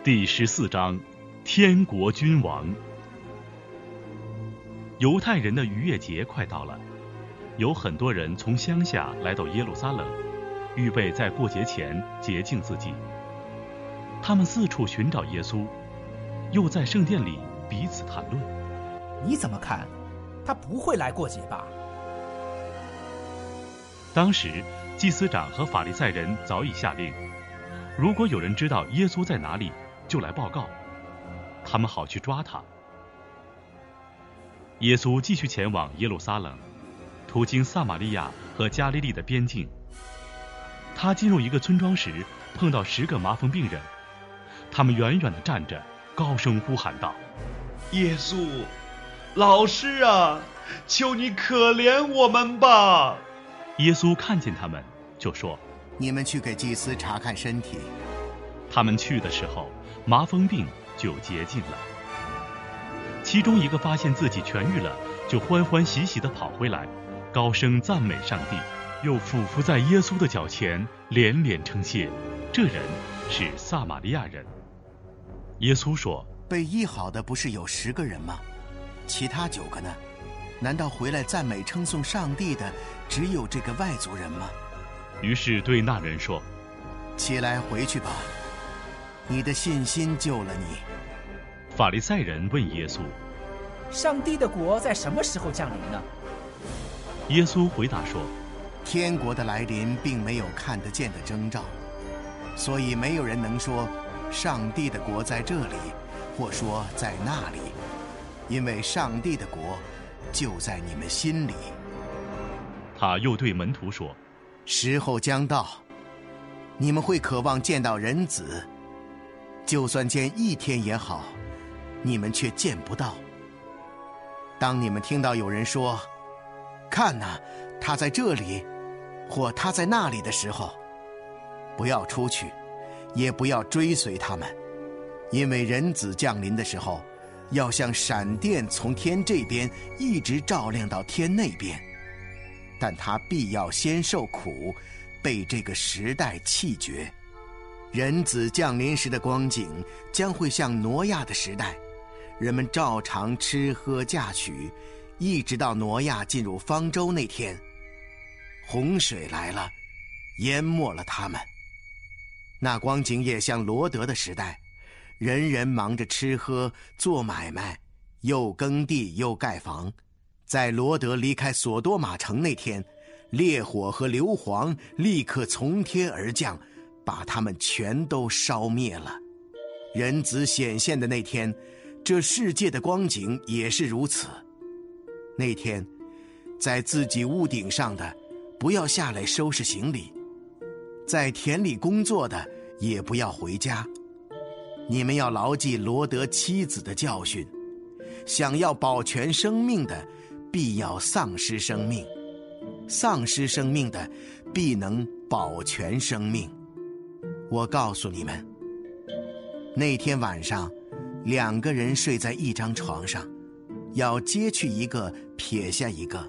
第14章，天国君王。犹太人的逾越节快到了，有很多人从乡下来到耶路撒冷，预备在过节前洁净自己。他们四处寻找耶稣，又在圣殿里彼此谈论。 你怎么看？他不会来过节吧？ 当时祭司长和法利赛人早已下令，如果有人知道耶稣在哪里，就来报告，他们好去抓他。耶稣继续前往耶路撒冷，途经撒玛利亚和加利利的边境。他进入一个村庄时，碰到10个麻风病人，他们远远地站着，高声呼喊道： 耶稣，老师啊，求你可怜我们吧！ 耶稣看见他们，就说： 你们去给祭司查看身体。 他们去的时候，麻风病就洁净了。其中一个发现自己痊愈了，就欢欢喜喜地跑回来，高声赞美上帝，又俯伏在耶稣的脚前，连连称谢。这人是撒玛利亚人。耶稣说： 被医好的不是有10个人吗？其他9个呢？难道回来赞美称颂上帝的只有这个外族人吗？ 于是对那人说： 起来回去吧，你的信心救了你。 法利赛人问耶稣： 上帝的国在什么时候降临呢？ 耶稣回答说： 天国的来临并没有看得见的征兆，所以没有人能说上帝的国在这里，或说在那里，因为上帝的国就在你们心里。 他又对门徒说： 时候将到，你们会渴望见到人子，就算见1天也好，你们却见不到。当你们听到有人说：看哪，他在这里，或他在那里的时候，不要出去，也不要追随他们，因为人子降临的时候，要像闪电从天这边一直照亮到天那边。但他必要先受苦，被这个时代弃绝。人子降临时的光景将会像挪亚的时代，人们照常吃喝嫁娶，一直到挪亚进入方舟那天，洪水来了，淹没了他们。那光景也像罗德的时代，人人忙着吃喝做买卖，又耕地又盖房。在罗德离开索多玛城那天，烈火和硫磺立刻从天而降，把他们全都烧灭了。人子显现的那天，这世界的光景也是如此。那天，在自己屋顶上的不要下来收拾行李，在田里工作的也不要回家。你们要牢记罗德妻子的教训，想要保全生命的，必要丧失生命；丧失生命的，必能保全生命。我告诉你们，那天晚上，2个人睡在一张床上，要揭去一个，撇下一个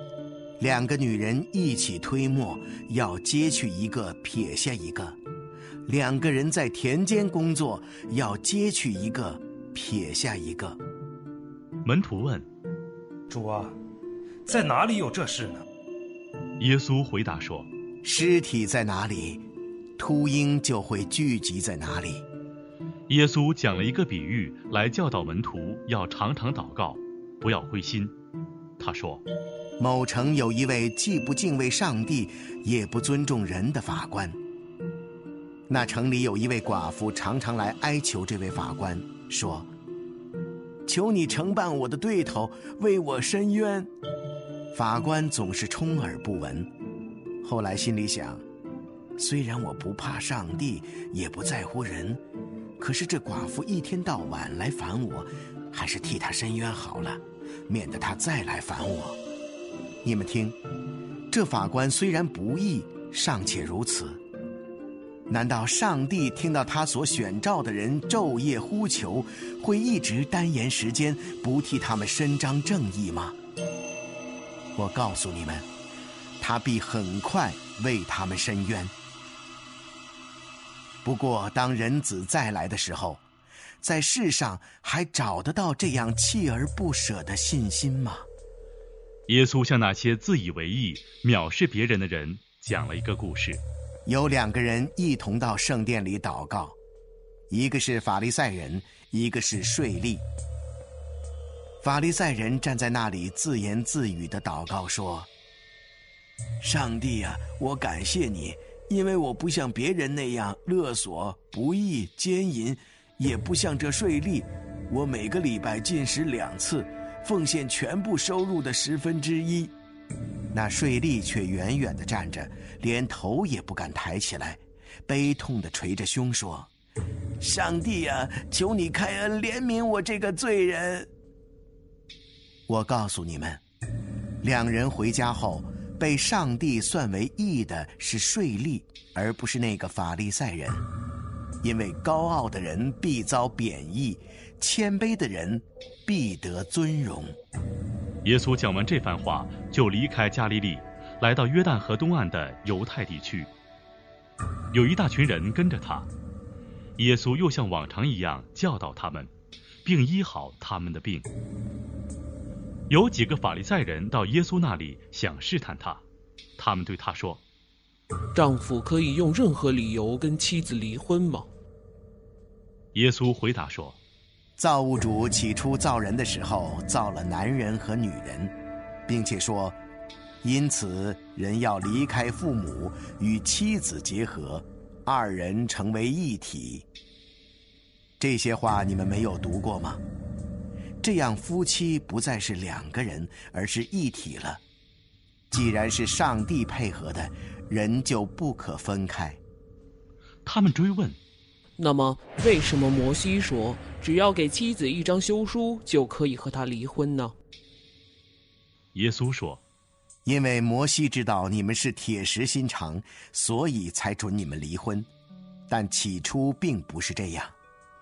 ；2个女人一起推磨，要揭去一个，撇下一个；2个人在田间工作，要揭去一个，撇下一个。 门徒问： 主啊，在哪里有这事呢？ 耶稣回答说： 尸体在哪里，秃鹰就会聚集在哪里。 耶稣讲了一个比喻来教导门徒要常常祷告，不要灰心。他说： 某城有一位既不敬畏上帝也不尊重人的法官。那城里有一位寡妇常常来哀求这位法官，说：求你承办我的对头，为我伸冤。法官总是充耳不闻。后来心里想，虽然我不怕上帝，也不在乎人，可是这寡妇一天到晚来烦我，还是替她伸冤好了，免得她再来烦我。你们听，这法官虽然不义，尚且如此，难道上帝听到他所选召的人昼夜呼求，会一直耽延时间，不替他们伸张正义吗？我告诉你们，他必很快为他们伸冤。不过当人子再来的时候， 在世上还找得到这样锲而不舍的信心吗？ 耶稣向那些自以为意、藐视别人的人讲了一个故事。 有2个人一同到圣殿里祷告，一个是法利赛人，一个是税吏。法利赛人站在那里自言自语地祷告说：上帝啊，我感谢你，因为我不像别人那样勒索、不义、奸淫，也不像这税吏，我每个礼拜进食2次，奉献全部收入的1/10。那税吏却远远地站着，连头也不敢抬起来，悲痛地捶着胸说：上帝啊，求你开恩怜悯我这个罪人。我告诉你们，2人回家后被上帝算为义的是税吏，而不是那个法利赛人。因为高傲的人必遭贬义，谦卑的人必得尊荣。 耶稣讲完这番话，就离开加利利，来到约旦河东岸的犹太地区。有一大群人跟着他，耶稣又像往常一样教导他们，并医好他们的病。有几个法利赛人到耶稣那里想试探他，他们对他说： 丈夫可以用任何理由跟妻子离婚吗？ 耶稣回答说： 造物主起初造人的时候，造了男人和女人，并且说，因此人要离开父母，与妻子结合，2人成为一体。这些话你们没有读过吗？这样夫妻不再是2个人，而是一体了。既然是上帝配合的，人就不可分开。 他们追问： 那么为什么摩西说只要给妻子1张休书就可以和他离婚呢？ 耶稣说： 因为摩西知道你们是铁石心肠，所以才准你们离婚，但起初并不是这样。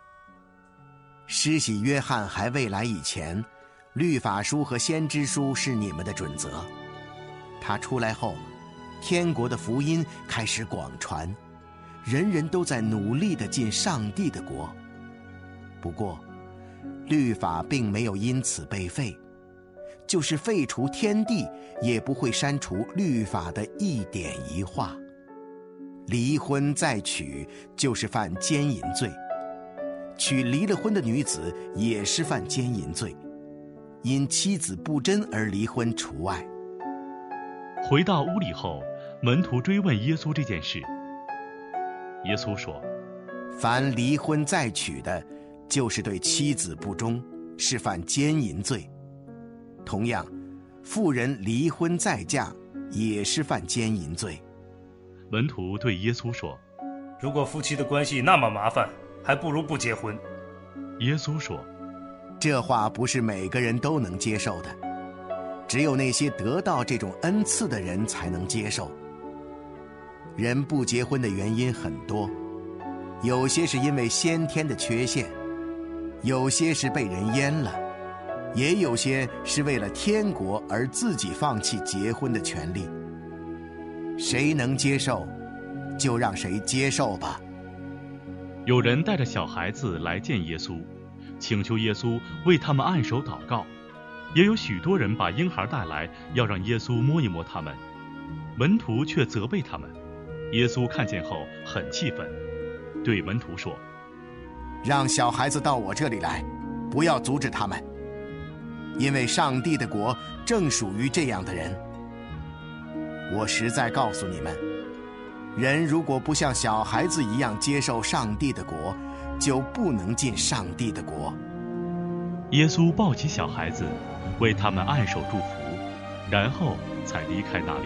施洗约翰还未来以前，律法书和先知书是你们的准则。他出来后，天国的福音开始广传，人人都在努力地进上帝的国。不过，律法并没有因此被废，就是废除天地，也不会删除律法的一点一画。离婚再娶，就是犯奸淫罪。娶离了婚的女子也是犯奸淫罪，因妻子不贞而离婚除外。 回到屋里后，门徒追问耶稣这件事。耶稣说： 凡离婚再娶的，就是对妻子不忠，是犯奸淫罪。同样，妇人离婚再嫁，也是犯奸淫罪。 门徒对耶稣说： 如果夫妻的关系那么麻烦，还不如不结婚。 耶稣说： 这话不是每个人都能接受的，只有那些得到这种恩赐的人才能接受。人不结婚的原因很多，有些是因为先天的缺陷，有些是被人阉了，也有些是为了天国而自己放弃结婚的权利。谁能接受，就让谁接受吧。 有人带着小孩子来见耶稣，请求耶稣为他们按手祷告。也有许多人把婴孩带来，要让耶稣摸一摸他们。门徒却责备他们。耶稣看见后很气愤，对门徒说： 让小孩子到我这里来，不要阻止他们，因为上帝的国正属于这样的人。我实在告诉你们，人如果不像小孩子一样接受上帝的国，就不能进上帝的国。 耶稣抱起小孩子，为他们按手祝福，然后才离开那里。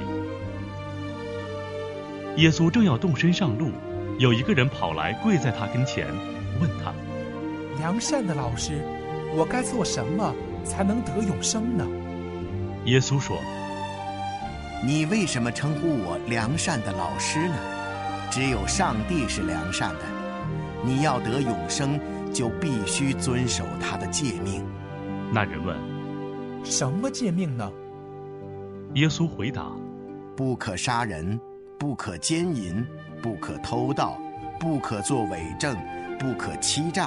耶稣正要动身上路，有一个人跑来跪在他跟前，问他： 良善的老师，我该做什么才能得永生呢？ 耶稣说： 你为什么称呼我良善的老师呢？只有上帝是良善的。你要得永生，就必须遵守他的诫命。 那人问： 什么诫命呢？ 耶稣回答： 不可杀人，不可奸淫，不可偷盗，不可作伪证，不可欺诈，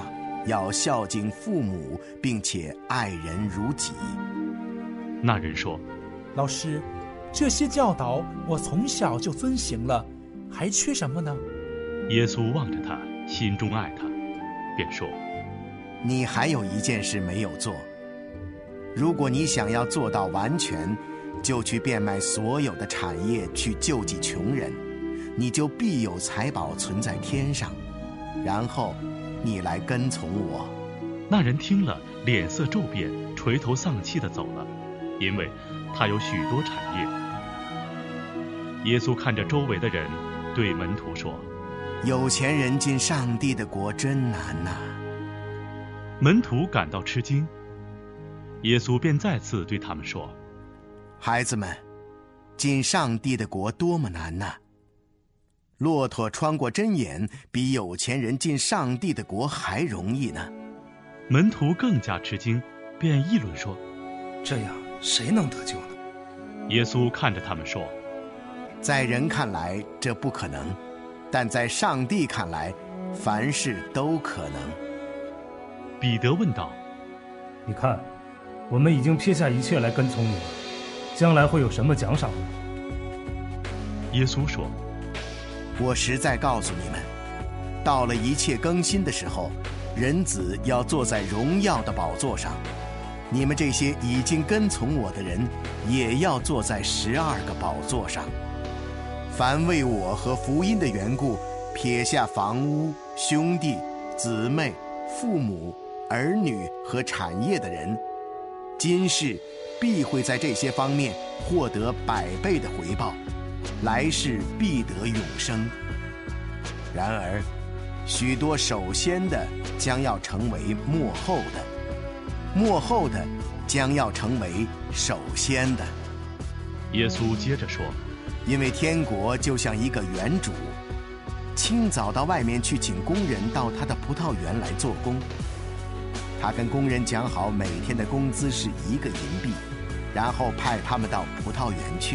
要孝敬父母，并且爱人如己。” 那人说：“ 老师，这些教导我从小就遵行了，还缺什么呢？” 耶稣望着他，心中爱他，便说：“ 你还有一件事没有做。如果你想要做到完全，就去变卖所有的产业，去救济穷人，你就必有财宝存在天上。然后你来跟从我。” 那人听了，脸色骤变，垂头丧气地走了，因为他有许多产业。耶稣看着周围的人，对门徒说：“ 有钱人进上帝的国真难呐！” 门徒感到吃惊。耶稣便再次对他们说：“ 孩子们，进上帝的国多么难呐！骆驼穿过针眼，比有钱人进上帝的国还容易呢。” 门徒更加吃惊，便议论说：“ 这样谁能得救呢？” 耶稣看着他们说：“ 在人看来这不可能，但在上帝看来，凡事都可能。” 彼得问道：“ 你看，我们已经撇下一切来跟从你了，将来会有什么奖赏呢？” 耶稣说：“ 我实在告诉你们，到了一切更新的时候，人子要坐在荣耀的宝座上，你们这些已经跟从我的人，也要坐在12个宝座上。凡为我和福音的缘故，撇下房屋、兄弟、姊妹、父母、儿女和产业的人，今世必会在这些方面获得100倍的回报，来世必得永生。然而，许多首先的将要成为末后的，末后的将要成为首先的。” 耶稣接着说：“ 因为天国就像一个园主，清早到外面去请工人到他的葡萄园来做工。他跟工人讲好每天的工资是1个银币，然后派他们到葡萄园去。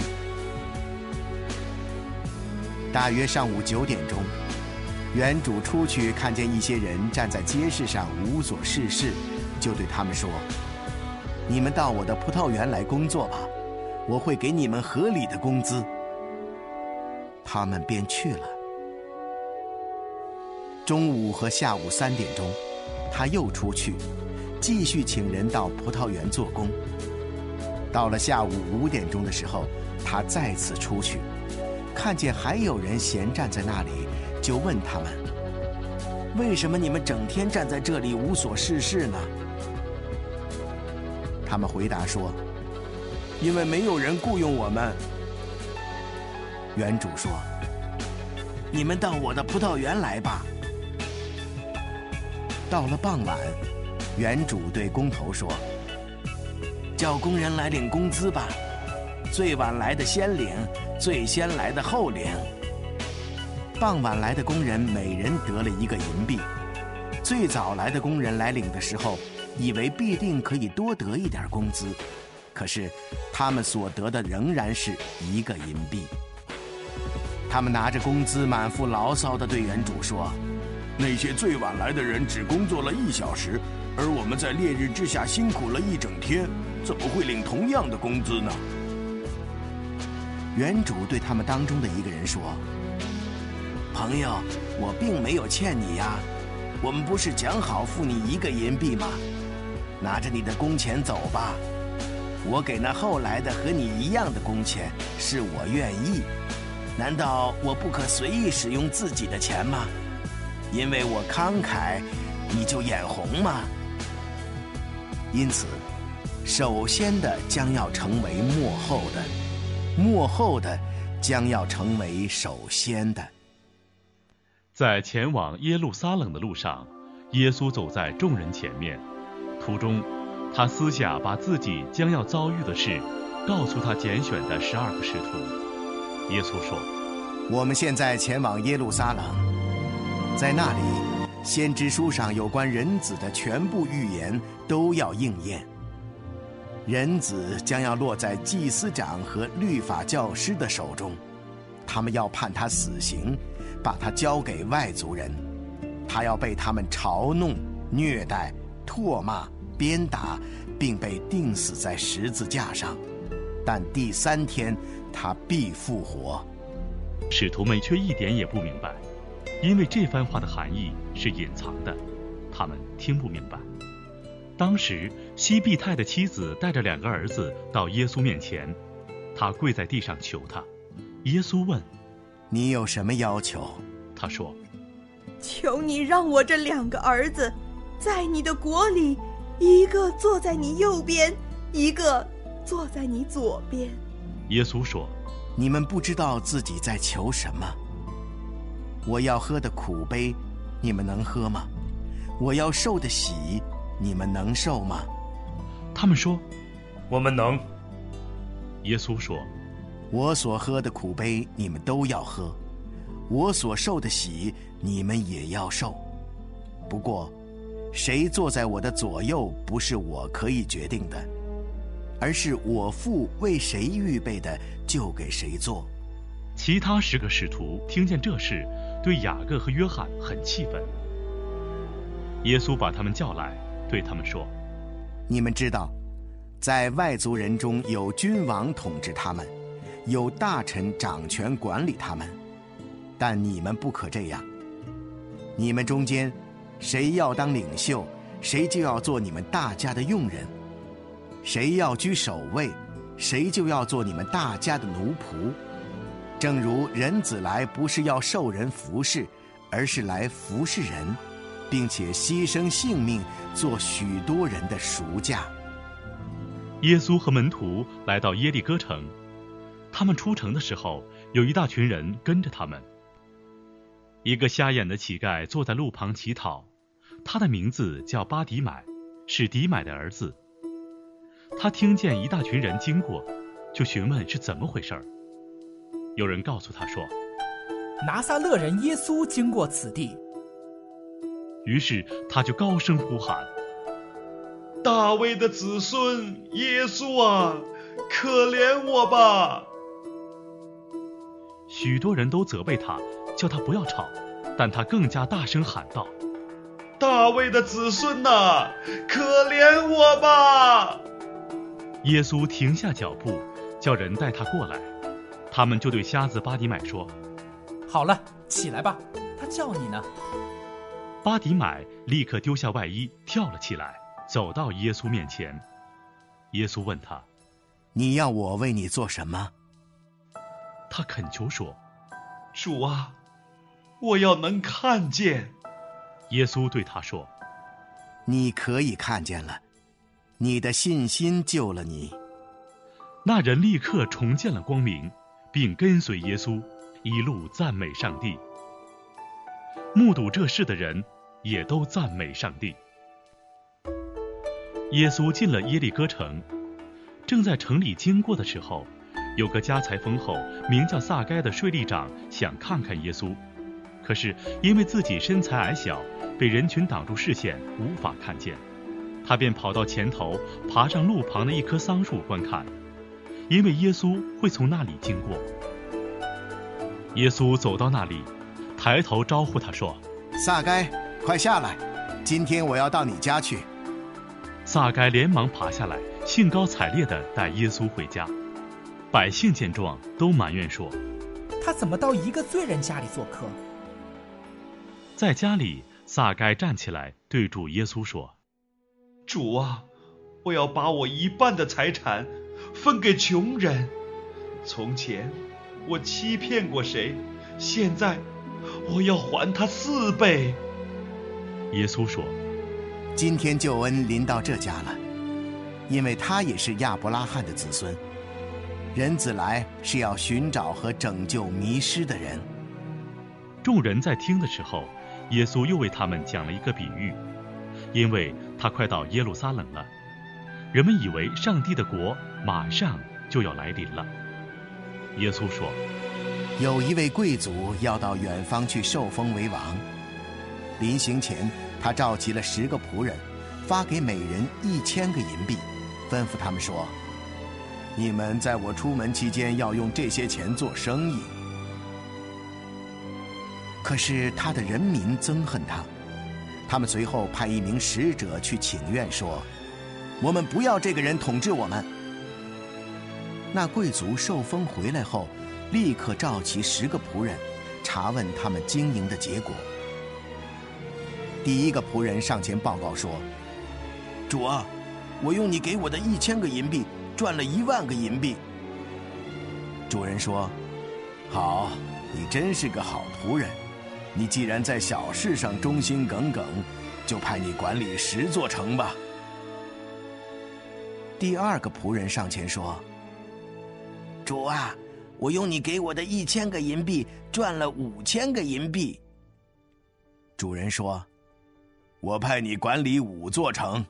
大约上午9点钟，园主出去看见一些人站在街市上无所事事，就对他们说：你们到我的葡萄园来工作吧，我会给你们合理的工资。他们便去了。中午和下午3点钟，他又出去，继续请人到葡萄园做工。到了下午5点钟的时候，他再次出去，看见还有人闲站在那里，就问他们：为什么你们整天站在这里无所事事呢？他们回答说：因为没有人雇佣我们。园主说：你们到我的葡萄园来吧。到了傍晚，园主对工头说：叫工人来领工资吧，最晚来的先领，最先来的后领。傍晚来的工人每人得了1个银币，最早来的工人来领的时候，以为必定可以多得一点工资，可是他们所得的仍然是1个银币。他们拿着工资满腹牢骚地对园主说：那些最晚来的人只工作了1小时，而我们在烈日之下辛苦了1整天，怎么会领同样的工资呢？园主对他们当中的一个人说：朋友，我并没有欠你呀，我们不是讲好付你1个银币吗？拿着你的工钱走吧，我给那后来的和你一样的工钱，是我愿意。难道我不可随意使用自己的钱吗？因为我慷慨，你就眼红吗？因此，首先的将要成为末后的，末后的将要成为首先的。 在前往耶路撒冷的路上，耶稣走在众人前面，途中他私下把自己将要遭遇的事告诉他拣选的12个使徒。耶稣说： 我们现在前往耶路撒冷，在那里先知书上有关人子的全部预言都要应验。人子将要落在祭司长和律法教师的手中，他们要判他死刑，把他交给外族人，他要被他们嘲弄、 虐待、唾骂、鞭打，并被钉死在十字架上。但第3天他必复活。 使徒们却一点也不明白，因为这番话的含义是隐藏的，他们听不明白。当时西庇太的妻子带着2个儿子到耶稣面前，他跪在地上求他。耶稣问： 你有什么要求？ 他说： 求你让我这2个儿子在你的国里，一个坐在你右边，一个坐在你左边。 耶稣说： 你们不知道自己在求什么。我要喝的苦杯，你们能喝吗？我要受的喜，你们能受吗？ 他们说： 我们能。 耶稣说： 我所喝的苦杯，你们都要喝；我所受的喜，你们也要受。不过，谁坐在我的左右，不是我可以决定的，而是我父为谁预备的，就给谁做。 其他10个使徒听见这事，对雅各和约翰很气愤。耶稣把他们叫来，对他们说： 你们知道，在外族人中有君王统治他们，有大臣掌权管理他们，但你们不可这样。你们中间谁要当领袖，谁就要做你们大家的用人；谁要居首位，谁就要做你们大家的奴仆。正如人子来不是要受人服侍，而是来服侍人，并且牺牲性命，做许多人的赎价。 耶稣和门徒来到耶利哥城，他们出城的时候，有一大群人跟着他们。一个瞎眼的乞丐坐在路旁乞讨，他的名字叫巴底买，是底买的儿子。他听见一大群人经过，就询问是怎么回事儿。有人告诉他说： 拿撒勒人耶稣经过此地。 于是他就高声呼喊： 大卫的子孙耶稣啊，可怜我吧！ 许多人都责备他，叫他不要吵，但他更加大声喊道： 大卫的子孙啊，可怜我吧！ 耶稣停下脚步，叫人带他过来。他们就对瞎子巴底买说： 好了，起来吧，他叫你呢。 巴底买立刻丢下外衣，跳了起来，走到耶稣面前。耶稣问他： 你要我为你做什么？ 他恳求说： 主啊，我要能看见。 耶稣对他说： 你可以看见了，你的信心救了你。 那人立刻重见了光明，并跟随耶稣，一路赞美上帝。目睹这事的人也都赞美上帝。耶稣进了耶利哥城，正在城里经过的时候，有个家财丰厚、名叫撒该的税吏长想看看耶稣，可是因为自己身材矮小，被人群挡住视线，无法看见。他便跑到前头，爬上路旁的一棵桑树观看，因为耶稣会从那里经过。耶稣走到那里，抬头招呼他说： 撒该，快下来，今天我要到你家去。 撒该连忙爬下来，兴高采烈地带耶稣回家。百姓见状，都埋怨说： 他怎么到一个罪人家里做客？ 在家里，撒该站起来对主耶稣说： 主啊，我要把我一半的财产分给穷人。从前我欺骗过谁，现在我要还他4倍。 耶稣说： 今天救恩临到这家了，因为他也是亚伯拉罕的子孙。人子来是要寻找和拯救迷失的人。 众人在听的时候，耶稣又为他们讲了一个比喻，因为他快到耶路撒冷了，人们以为上帝的国马上就要来临了。耶稣说： 有一位贵族要到远方去受封为王，临行前他召集了10个仆人，发给每人1000个银币，吩咐他们说：你们在我出门期间要用这些钱做生意。可是他的人民憎恨他， 他们随后派一名使者去请愿说：我们不要这个人统治我们。那贵族受封回来后，立刻召集10个仆人，查问他们经营的结果。第一个仆人上前报告说：主啊，我用你给我的1000个银币赚了1万个银币。主人说：好，你真是个好仆人，你既然在小事上忠心耿耿，就派你管理10座城吧。第二个仆人上前说：主啊，我用你给我的1000个银币赚了5000个银币。主人说：我派你管理5座城。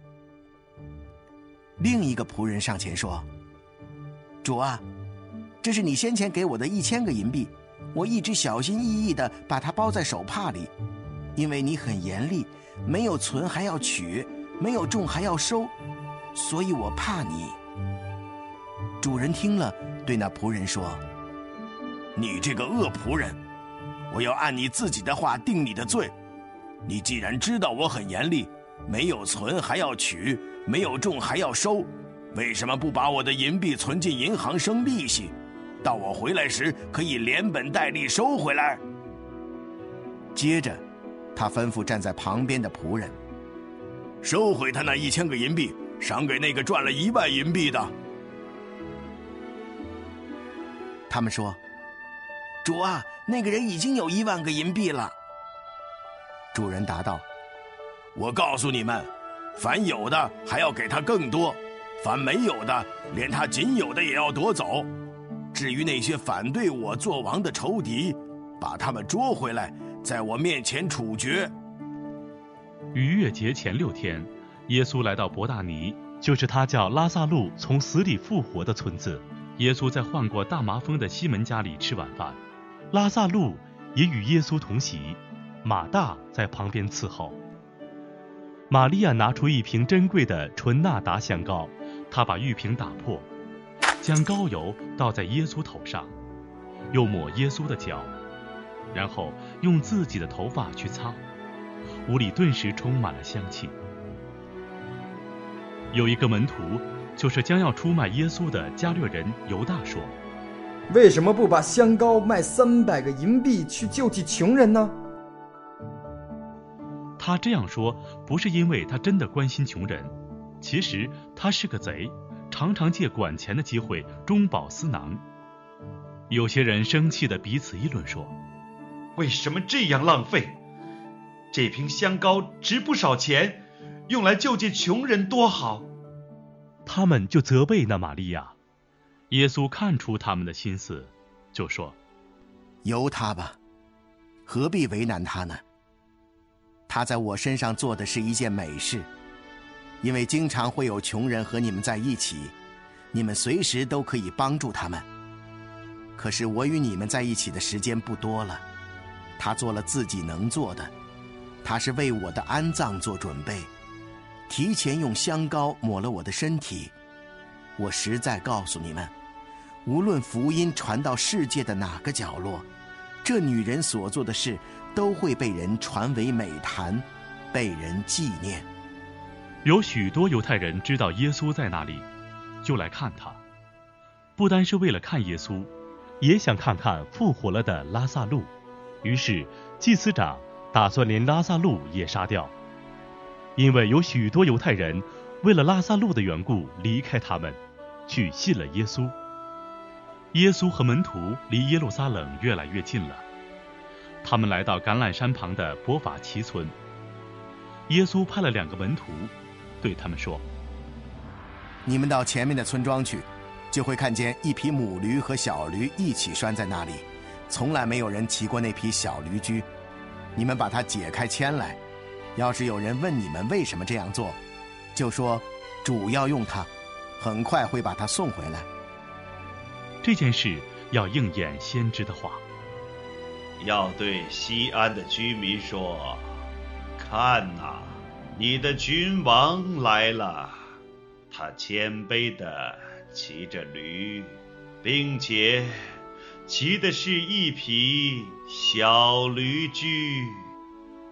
另一个仆人上前说：主啊，这是你先前给我的1000个银币，我一直小心翼翼地把它包在手帕里，因为你很严厉，没有存还要取，没有种还要收，所以我怕你。主人听了，对那仆人说：你这个恶仆人，我要按你自己的话定你的罪。你既然知道我很严厉，没有存还要取，没有种还要收，为什么不把我的银币存进银行生利息，到我回来时可以连本带利收回来？接着他吩咐站在旁边的仆人：收回他那1000个银币，赏给那个赚了1万银币的。他们说：主啊，那个人已经有1万个银币了。主人答道：我告诉你们，凡有的还要给他更多，凡没有的，连他仅有的也要夺走。至于那些反对我做王的仇敌，把他们捉回来，在我面前处决。 逾越节前6天，耶稣来到伯大尼，就是他叫拉撒路从死里复活的村子。耶稣在患过大麻风的西门家里吃晚饭，拉撒路也与耶稣同席，马大在旁边伺候。玛利亚拿出一瓶珍贵的纯纳达香膏，她把玉瓶打破，将膏油倒在耶稣头上，又抹耶稣的脚，然后用自己的头发去擦，屋里顿时充满了香气。有一个门徒，就是将要出卖耶稣的加略人犹大说： 为什么不把香膏卖300个银币去救济穷人呢？ 他这样说不是因为他真的关心穷人，其实他是个贼，常常借管钱的机会中饱私囊。有些人生气地彼此议论说： 为什么这样浪费？这瓶香膏值不少钱，用来救济穷人多好。 他们就责备那玛利亚。耶稣看出他们的心思，就说： 由他吧，何必为难他呢？他在我身上做的是一件美事，因为经常会有穷人和你们在一起，你们随时都可以帮助他们。可是我与你们在一起的时间不多了，他做了自己能做的，他是为我的安葬做准备，提前用香膏抹了我的身体。我实在告诉你们，无论福音传到世界的哪个角落，这女人所做的事都会被人传为美谈，被人纪念。 有许多犹太人知道耶稣在那里，就来看他，不单是为了看耶稣，也想看看复活了的拉撒路。于是祭司长打算连拉撒路也杀掉，因为有许多犹太人为了拉撒路的缘故离开他们，去信了耶稣。耶稣和门徒离耶路撒冷越来越近了，他们来到橄榄山旁的伯法其村。耶稣派了2个门徒，对他们说： 你们到前面的村庄去，就会看见一匹母驴和小驴一起拴在那里，从来没有人骑过那匹小驴驹。你们把它解开牵来，要是有人问你们为什么这样做，就说主要用它，很快会把它送回来。 这件事要应验先知的话， 要对西安的居民说：看哪，你的君王来了，他谦卑地骑着驴，并且骑的是一匹小驴驹。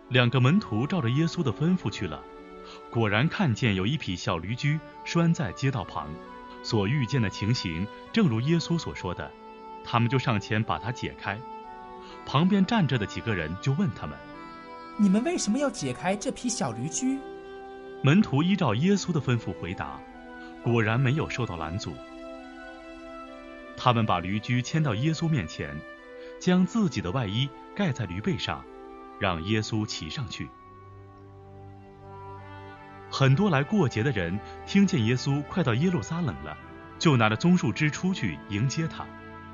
2个门徒照着耶稣的吩咐去了，果然看见有一匹小驴驹拴在街道旁，所遇见的情形正如耶稣所说的，他们就上前把它解开。旁边站着的几个人就问他们： 你们为什么要解开这匹小驴驹？ 门徒依照耶稣的吩咐回答，果然没有受到拦阻。他们把驴驹牵到耶稣面前，将自己的外衣盖在驴背上，让耶稣骑上去。很多来过节的人听见耶稣快到耶路撒冷了，就拿着棕树枝出去迎接他。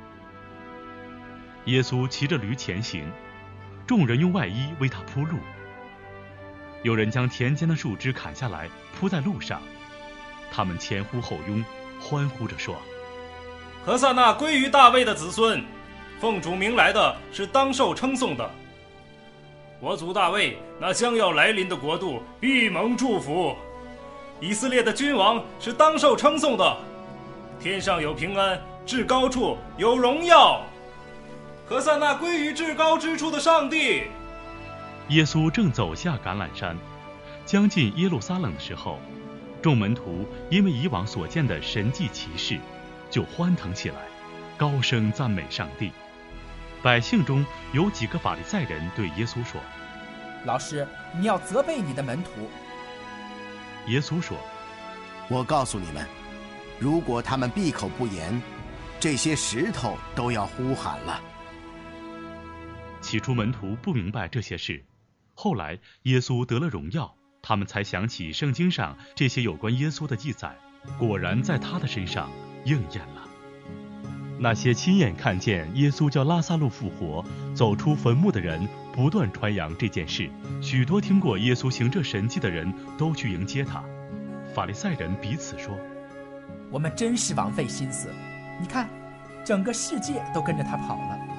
耶稣骑着驴前行，众人用外衣为他铺路。有人将田间的树枝砍下来铺在路上，他们前呼后拥，欢呼着说： 何塞那归于大卫的子孙，奉主名来的是当受称颂的。我祖大卫那将要来临的国度必蒙祝福，以色列的君王是当受称颂的。天上有平安，至高处有荣耀。何塞那归于至高之处的上帝。 耶稣正走下橄榄山，将近耶路撒冷的时候，众门徒因为以往所见的神迹奇事，就欢腾起来，高声赞美上帝。百姓中有几个法利赛人对耶稣说： 老师，你要责备你的门徒。 耶稣说： 我告诉你们，如果他们闭口不言，这些石头都要呼喊了。 起初门徒不明白这些事，后来耶稣得了荣耀，他们才想起圣经上这些有关耶稣的记载，果然在他的身上应验了。那些亲眼看见耶稣叫拉撒路复活，走出坟墓的人不断传扬这件事，许多听过耶稣行这神迹的人都去迎接他。法利赛人彼此说： 我们真是枉费心思，你看，整个世界都跟着他跑了。